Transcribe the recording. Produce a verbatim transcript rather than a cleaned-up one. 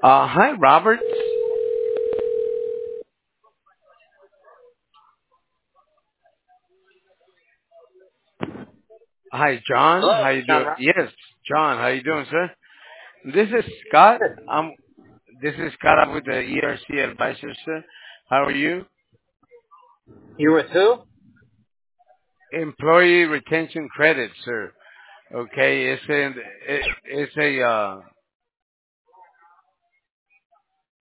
Uh, hi, Robert. Hi, John. Hello, How this you is John doing? Ross. Yes, John. How you doing, sir? This is Scott. Good. I'm. This is Scott. I'm with the E R C Advisors, sir. How are you? You with who? Employee retention credit, sir. Okay, it's a it, it's a uh,